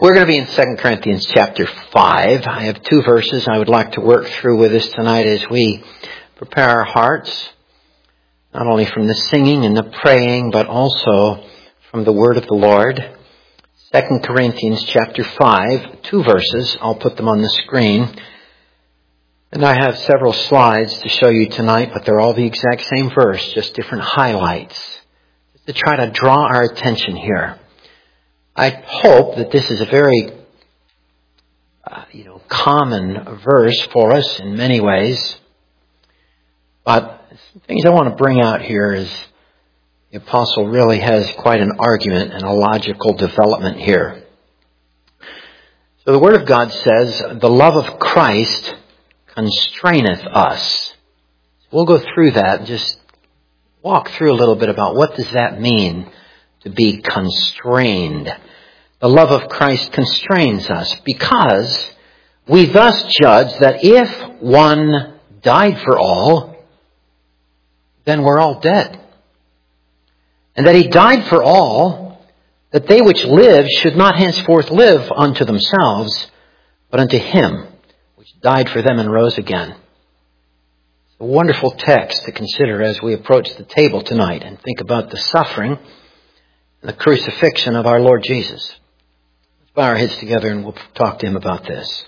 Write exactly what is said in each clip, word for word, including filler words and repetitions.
We're going to be in Second Corinthians chapter five. I have two verses I would like to work through with us tonight as we prepare our hearts, not only from the singing and the praying, but also from the word of the Lord. Second Corinthians chapter five, two verses. I'll put them on the screen. And I have several slides to show you tonight, but they're all the exact same verse, just different highlights, to try to draw our attention here. I hope that this is a very, uh, you know, common verse for us in many ways. But some things I want to bring out here is the apostle really has quite an argument and a logical development here. So the Word of God says, the love of Christ constraineth us. We'll go through that and just walk through a little bit about what does that mean to be constrained. The love of Christ constrains us because we thus judge that if one died for all, then we're all dead. And that he died for all, that they which live should not henceforth live unto themselves, but unto him which died for them and rose again. It's a wonderful text to consider as we approach the table tonight and think about the suffering and the crucifixion of our Lord Jesus. Let's bow our heads together and we'll talk to him about this.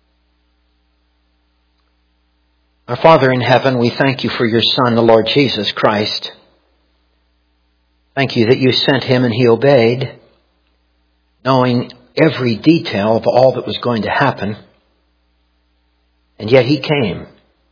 Our Father in heaven, we thank you for your Son, the Lord Jesus Christ. Thank you that you sent him and he obeyed, knowing every detail of all that was going to happen. And yet he came.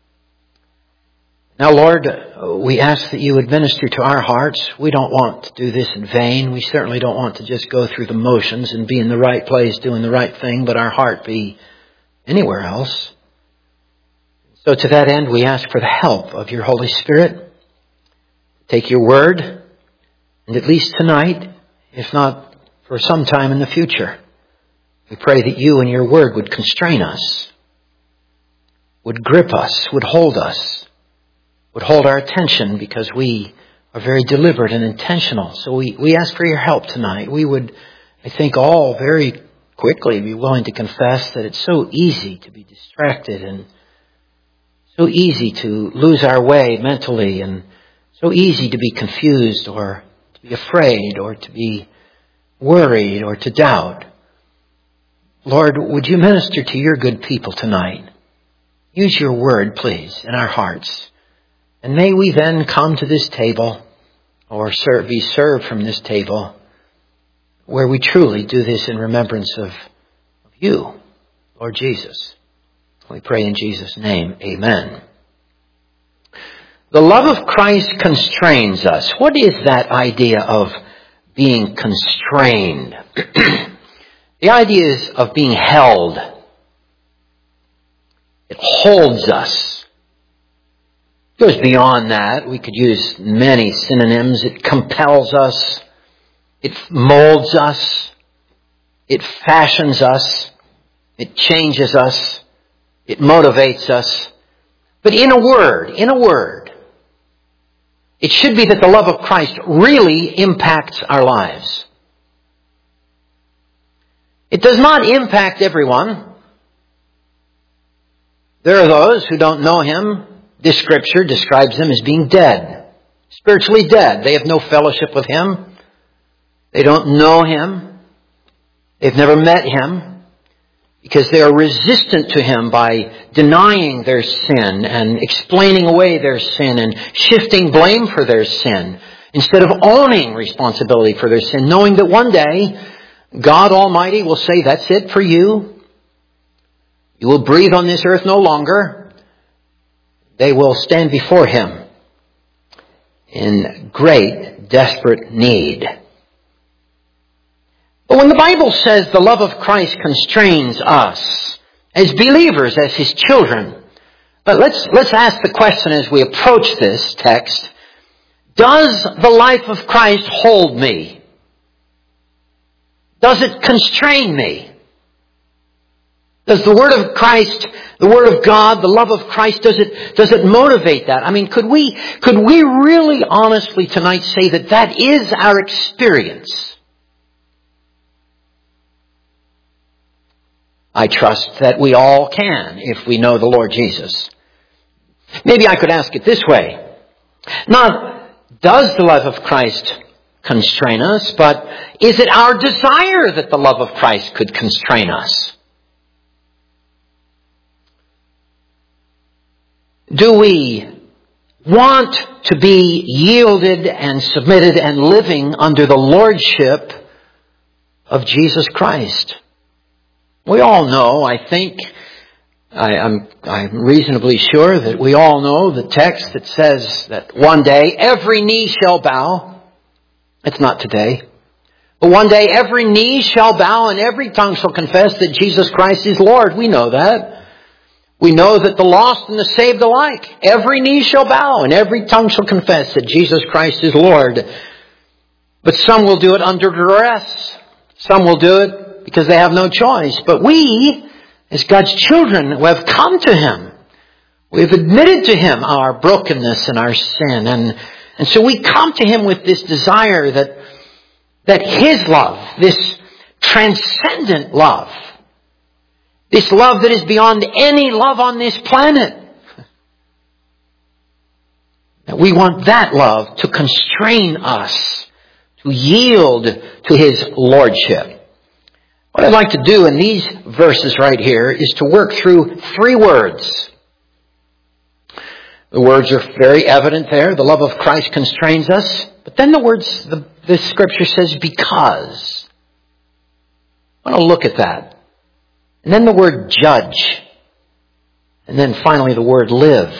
Now, Lord, we ask that you would minister to our hearts. We don't want to do this in vain. We certainly don't want to just go through the motions and be in the right place doing the right thing, but our heart be anywhere else. So to that end, we ask for the help of your Holy Spirit. Take your word, and at least tonight, if not for some time in the future, we pray that you and your word would constrain us, would grip us, would hold us, would hold our attention, because we are very deliberate and intentional. So we, we ask for your help tonight. We would, I think, all very quickly be willing to confess that it's so easy to be distracted and so easy to lose our way mentally and so easy to be confused or to be afraid or to be worried or to doubt. Lord, would you minister to your good people tonight? Use your word, please, in our hearts. And may we then come to this table or serve, be served from this table where we truly do this in remembrance of, of you, Lord Jesus. We pray in Jesus' name. Amen. The love of Christ constrains us. What is that idea of being constrained? The idea is of being held. It holds us. It goes beyond that. We could use many synonyms. It compels us. It molds us. It fashions us. It changes us. It motivates us. But in a word, in a word, it should be that the love of Christ really impacts our lives. It does not impact everyone. There are those who don't know him. This scripture describes them as being dead, spiritually dead. They have no fellowship with him. They don't know him. They've never met him because they are resistant to him by denying their sin and explaining away their sin and shifting blame for their sin instead of owning responsibility for their sin, knowing that one day God Almighty will say, that's it for you. You will breathe on this earth no longer. They will stand before him in great, desperate need. But when the Bible says the love of Christ constrains us as believers, as his children, but let's, let's ask the question as we approach this text, does the life of Christ hold me? Does it constrain me? Does the word of Christ, the word of God, the love of Christ, does it, does it motivate that? I mean, could we, could we really honestly tonight say that that is our experience? I trust that we all can if we know the Lord Jesus. Maybe I could ask it this way. Not, does the love of Christ constrain us, but is it our desire that the love of Christ could constrain us? Do we want to be yielded and submitted and living under the lordship of Jesus Christ? We all know, I think, I, I'm, I'm reasonably sure that we all know the text that says that one day every knee shall bow. It's not today. But one day every knee shall bow and every tongue shall confess that Jesus Christ is Lord. We know that. We know that the lost and the saved alike, every knee shall bow and every tongue shall confess that Jesus Christ is Lord. But some will do it under duress. Some will do it because they have no choice. But we, as God's children who have come to Him, we have admitted to Him our brokenness and our sin. And, and so we come to Him with this desire that, that His love, this transcendent love, this love that is beyond any love on this planet, that we want that love to constrain us, to yield to His lordship. What I'd like to do in these verses right here is to work through three words. The words are very evident there. The love of Christ constrains us. But then the words, the, the scripture says, because. I want to look at that. And then the word judge. And then finally the word live.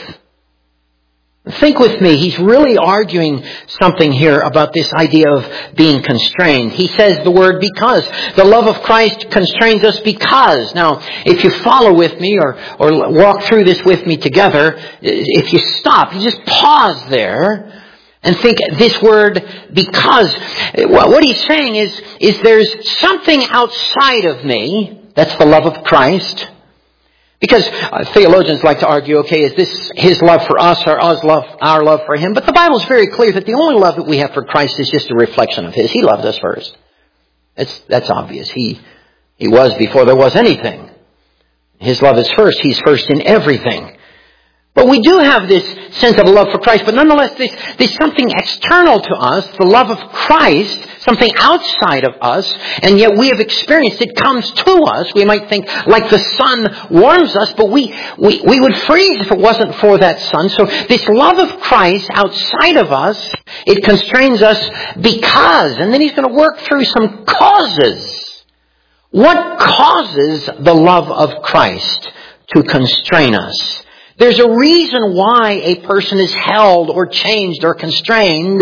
Think with me, he's really arguing something here about this idea of being constrained. He says the word because. The love of Christ constrains us because. Now, if you follow with me or, or walk through this with me together, if you stop, you just pause there and think this word because. What he's saying is, is there's something outside of me. That's the love of Christ. Because uh, theologians like to argue, okay, is this His love for us or us love, our love for Him? But the Bible is very clear that the only love that we have for Christ is just a reflection of His. He loved us first. That's, that's obvious. He, He was before there was anything. His love is first. He's first in everything. But we do have this sense of a love for Christ, but nonetheless there's, there's something external to us, the love of Christ, something outside of us, and yet we have experienced it comes to us. We might think like the sun warms us, but we, we, we would freeze if it wasn't for that sun. So this love of Christ outside of us, it constrains us because, and then he's going to work through some causes. What causes the love of Christ to constrain us? There's a reason why a person is held or changed or constrained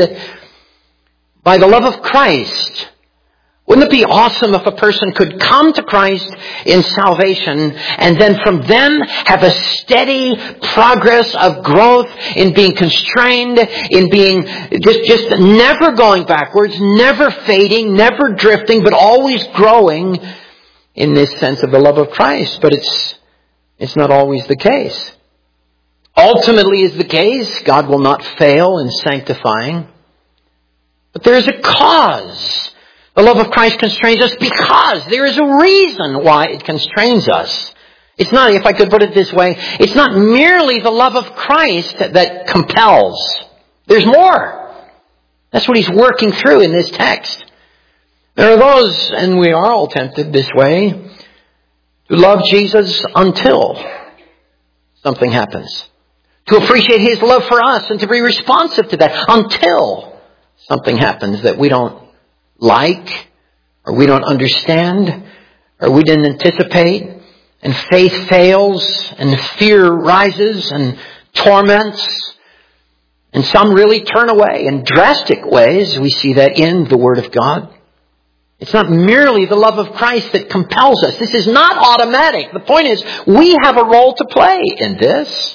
by the love of Christ. Wouldn't it be awesome if a person could come to Christ in salvation and then from then have a steady progress of growth in being constrained, in being just, just never going backwards, never fading, never drifting, but always growing in this sense of the love of Christ. But it's, it's not always the case. Ultimately is the case. God will not fail in sanctifying. But there is a cause. The love of Christ constrains us because there is a reason why it constrains us. It's not, if I could put it this way, it's not merely the love of Christ that, that compels. There's more. That's what he's working through in this text. There are those, and we are all tempted this way, to love Jesus until something happens. To appreciate His love for us and to be responsive to that until something happens that we don't like or we don't understand or we didn't anticipate, and faith fails and fear rises and torments, and some really turn away in drastic ways. We see that in the Word of God. It's not merely the love of Christ that compels us. This is not automatic. The point is, we have a role to play in this.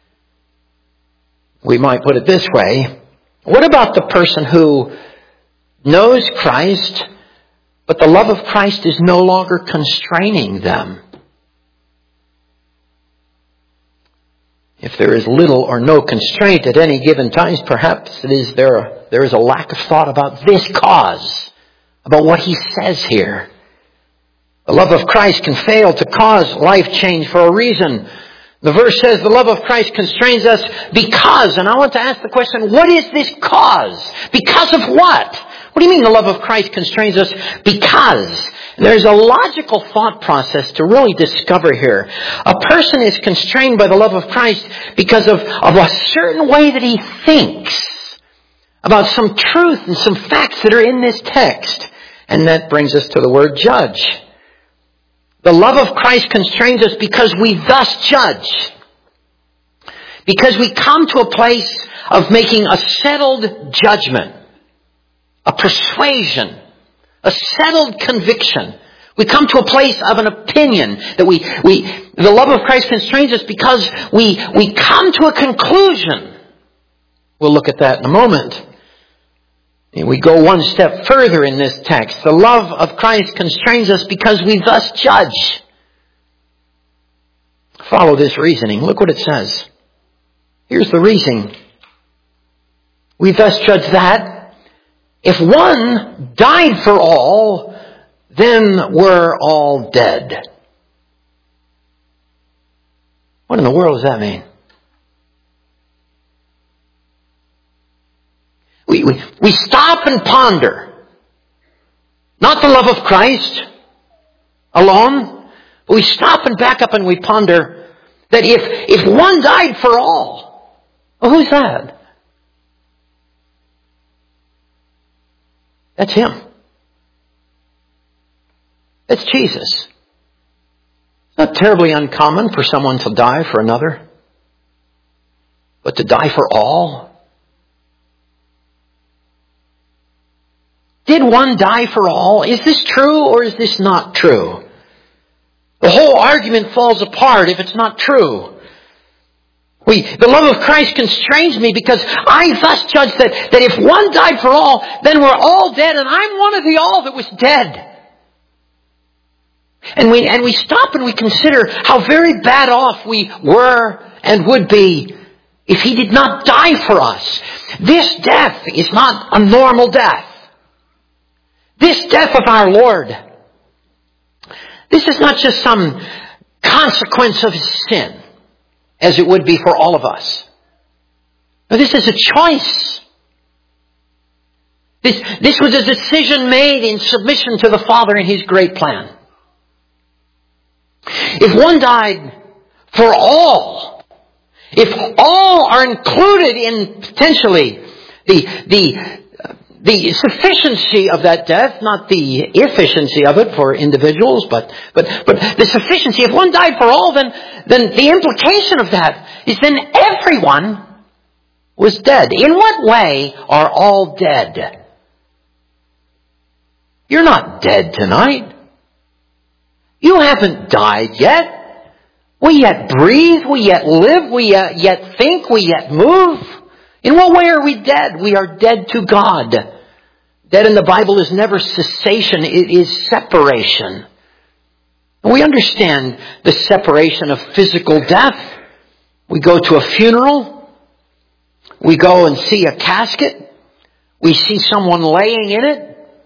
We might put it this way. What about the person who knows Christ, but the love of Christ is no longer constraining them? If there is little or no constraint at any given time, perhaps it is there, there is a lack of thought about this cause, about what he says here. The love of Christ can fail to cause life change for a reason. The verse says the love of Christ constrains us because, and I want to ask the question, what is this cause? Because of what? What do you mean the love of Christ constrains us? Because. There's a logical thought process to really discover here. A person is constrained by the love of Christ because of, of a certain way that he thinks about some truth and some facts that are in this text. And that brings us to the word judge. The love of Christ constrains us because we thus judge. Because we come to a place of making a settled judgment, a persuasion, a settled conviction. We come to a place of an opinion that we, we, the love of Christ constrains us because we, we come to a conclusion. We'll look at that in a moment. We go one step further in this text. The love of Christ constrains us because we thus judge. Follow this reasoning. Look what it says. Here's the reasoning. We thus judge that if one died for all, then we're all dead. What in the world does that mean? We, we, we stop and ponder. Not the love of Christ alone, but we stop and back up and we ponder that if, if one died for all, well, who's that? That's Him. That's Jesus. It's not terribly uncommon for someone to die for another, but to die for all? Did one die for all? Is this true or is this not true? The whole argument falls apart if it's not true. We, the love of Christ constrains me because I thus judge that, that if one died for all, then we're all dead, and I'm one of the all that was dead. And we, and we stop and we consider how very bad off we were and would be if He did not die for us. This death is not a normal death. This death of our Lord, this is not just some consequence of sin, as it would be for all of us. But this is a choice. This, this was a decision made in submission to the Father and His great plan. If one died for all, if all are included in potentially the, the, the sufficiency of that death, not the efficiency of it for individuals, but, but, but the sufficiency. If one died for all, then, then the implication of that is then everyone was dead. In what way are all dead? You're not dead tonight. You haven't died yet. We yet breathe. We yet live. We yet, yet think. We yet move. In what way are we dead? We are dead to God. Dead in the Bible is never cessation. It is separation. And we understand the separation of physical death. We go to a funeral. We go and see a casket. We see someone laying in it.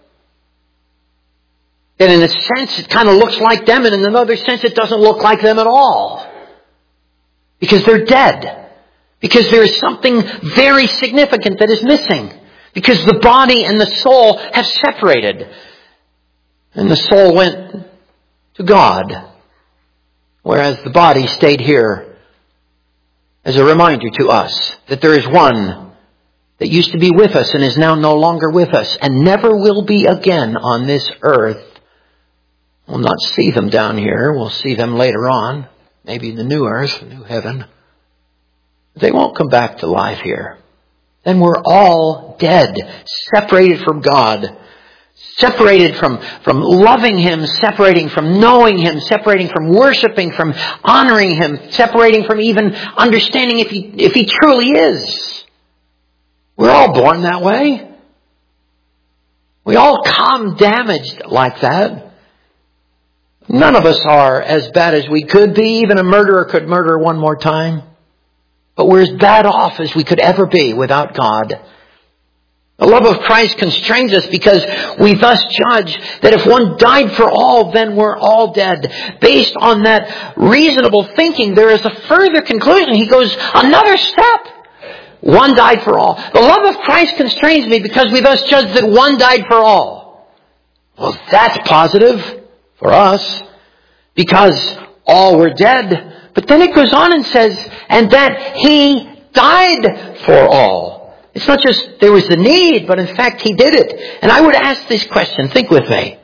And in a sense, it kind of looks like them, and in another sense, it doesn't look like them at all. Because they're dead. Because there is something very significant that is missing. Because the body and the soul have separated. And the soul went to God. Whereas the body stayed here as a reminder to us that there is one that used to be with us and is now no longer with us and never will be again on this earth. We'll not see them down here. We'll see them later on. Maybe in the new earth, the new heaven. They won't come back to life here. Then we're all dead, separated from God, separated from, from loving Him, separating from knowing Him, separating from worshiping, from honoring Him, separating from even understanding if He, if He truly is. We're all born that way. We all come damaged like that. None of us are as bad as we could be. Even a murderer could murder one more time. But we're as bad off as we could ever be without God. The love of Christ constrains us because we thus judge that if one died for all, then we're all dead. Based on that reasonable thinking, there is a further conclusion. He goes another step. One died for all. The love of Christ constrains me because we thus judge that one died for all. Well, that's positive for us because all were dead. But then it goes on and says, and that He died for all. It's not just there was the need, but in fact He did it. And I would ask this question, think with me.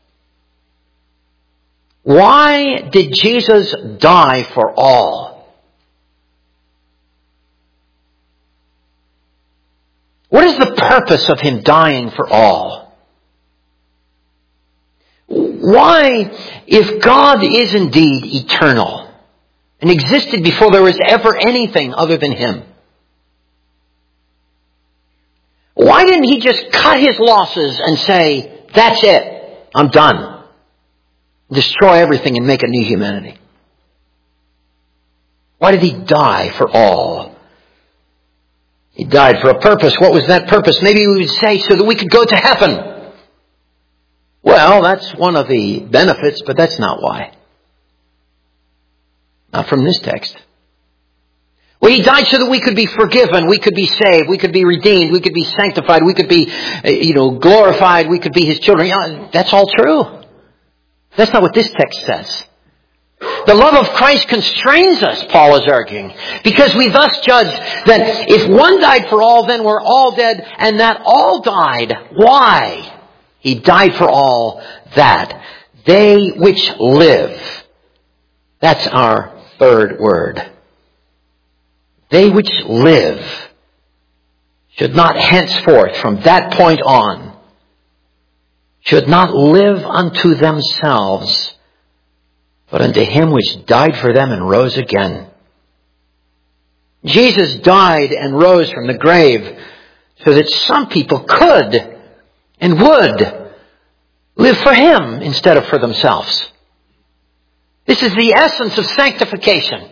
Why did Jesus die for all? What is the purpose of Him dying for all? Why, if God is indeed eternal and existed before there was ever anything other than Him, why didn't He just cut His losses and say, that's it, I'm done. Destroy everything and make a new humanity? Why did He die for all? He died for a purpose. What was that purpose? Maybe we would say so that we could go to heaven. Well, that's one of the benefits, but that's not why. Not from this text. Well, He died so that we could be forgiven, we could be saved, we could be redeemed, we could be sanctified, we could be, you know, glorified, we could be His children. Yeah, that's all true. That's not what this text says. The love of Christ constrains us, Paul is arguing, because we thus judge that if one died for all, then we're all dead, and that all died. Why? He died for all, that they which live. That's our third word. They which live should not henceforth, from that point on, should not live unto themselves, but unto Him which died for them and rose again. Jesus died and rose from the grave so that some people could and would live for Him instead of for themselves. This is the essence of sanctification.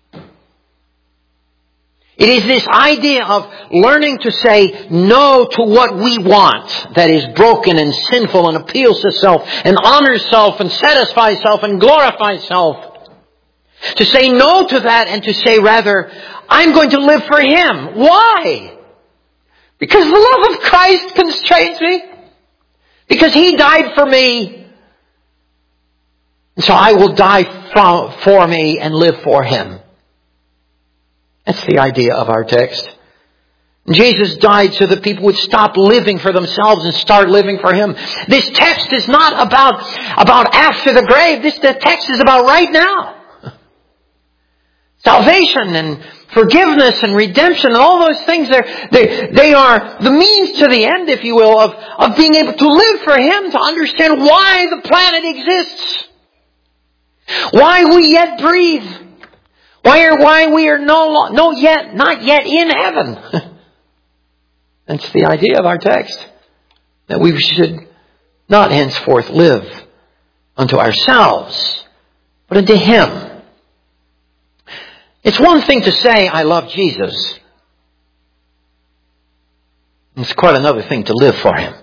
It is this idea of learning to say no to what we want that is broken and sinful and appeals to self and honors self and satisfies self and glorifies self. To say no to that and to say rather, I'm going to live for Him. Why? Because the love of Christ constrains me. Because He died for me. And so I will die for me and live for Him. That's the idea of our text. Jesus died so that people would stop living for themselves and start living for Him. This text is not about, about after the grave. This the text is about right now. Salvation and forgiveness and redemption and all those things, they, they are the means to the end, if you will, of, of being able to live for Him, to understand why the planet exists. Why we yet breathe. Why are why we are no no yet not yet in heaven? That's the idea of our text. That we should not henceforth live unto ourselves, but unto Him. It's one thing to say, I love Jesus. It's quite another thing to live for Him.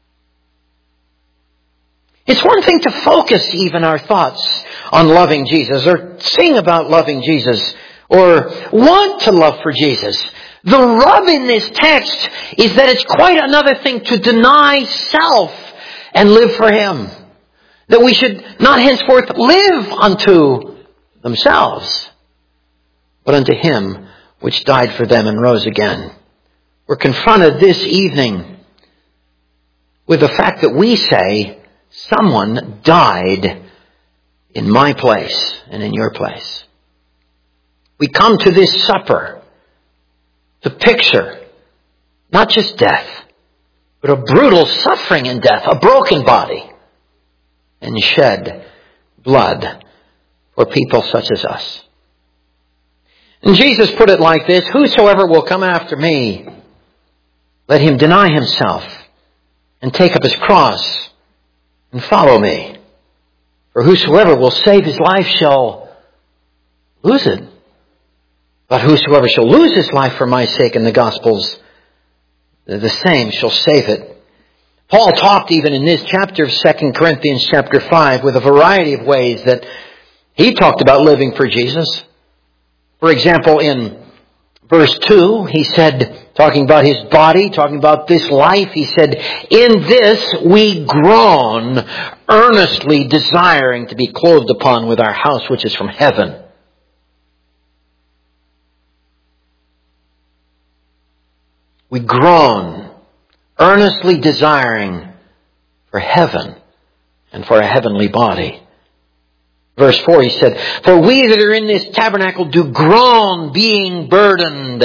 It's one thing to focus even our thoughts on loving Jesus, or sing about loving Jesus, or want to love for Jesus. The rub in this text is that it's quite another thing to deny self and live for Him. That we should not henceforth live unto themselves, but unto Him which died for them and rose again. We're confronted this evening with the fact that we say, someone died in my place and in your place. We come to this supper to picture not just death, but a brutal suffering in death, a broken body, and shed blood for people such as us. And Jesus put it like this, whosoever will come after me, let him deny himself and take up his cross and follow me. For whosoever will save his life shall lose it. But whosoever shall lose his life for my sake and the gospel's, the same shall save it. Paul talked even in this chapter of Second Corinthians chapter five with a variety of ways that he talked about living for Jesus. For example, in verse two, he said, talking about his body, talking about this life, he said, in this we groan, earnestly desiring to be clothed upon with our house which is from heaven. We groan, earnestly desiring for heaven and for a heavenly body. Verse four, he said, for we that are in this tabernacle do groan, being burdened.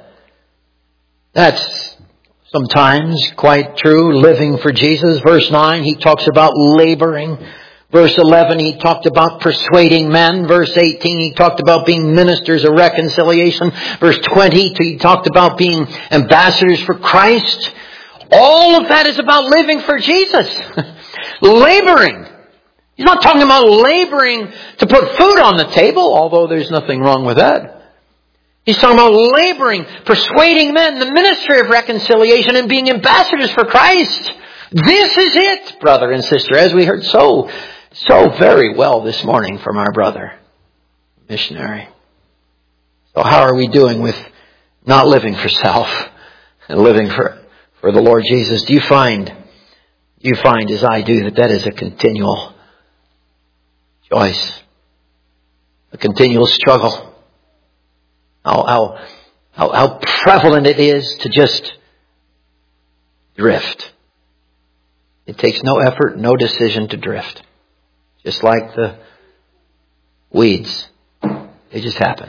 That's sometimes quite true, living for Jesus. Verse nine, he talks about laboring. Verse eleven, he talked about persuading men. Verse eighteen, he talked about being ministers of reconciliation. Verse twenty, he talked about being ambassadors for Christ. All of that is about living for Jesus. Laboring. He's not talking about laboring to put food on the table, although there's nothing wrong with that. He's talking about laboring, persuading men, the ministry of reconciliation, and being ambassadors for Christ. This is it, brother and sister, as we heard so, so very well this morning from our brother missionary. So how are we doing with not living for self and living for, for the Lord Jesus? Do you find, do you find as I do that that is a continual choice, a continual struggle? How, how, how, how prevalent it is to just drift. It takes no effort, no decision to drift. Just like the weeds. They just happen.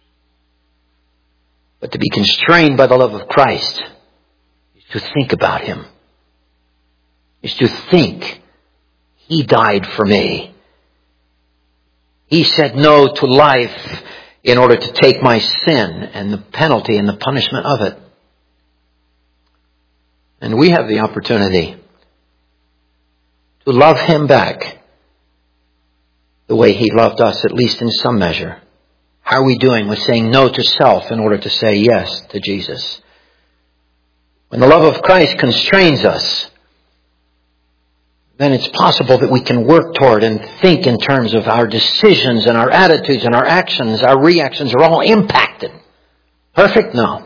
But to be constrained by the love of Christ is to think about Him. Is to think, He died for me. He said no to life in order to take my sin and the penalty and the punishment of it. And we have the opportunity to love Him back the way He loved us, at least in some measure. How are we doing with saying no to self in order to say yes to Jesus? When the love of Christ constrains us, then it's possible that we can work toward and think in terms of our decisions and our attitudes and our actions, our reactions are all impacted. Perfect? No.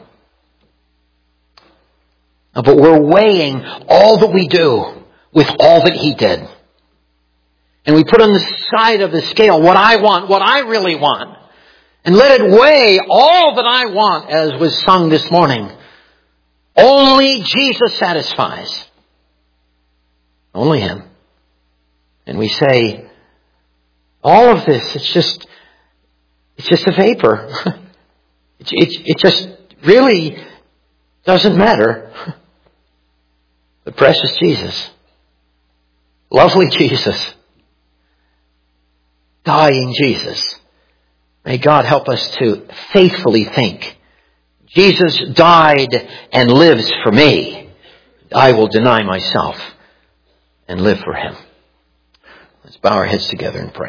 But we're weighing all that we do with all that He did. And we put on the side of the scale what I want, what I really want. And let it weigh all that I want, as was sung this morning. Only Jesus satisfies. Only Him. And we say, all of this, it's just, it's just a vapor. it, it, it just really doesn't matter. But precious Jesus, lovely Jesus, dying Jesus, may God help us to faithfully think, Jesus died and lives for me. I will deny myself and live for Him. Let's bow our heads together and pray.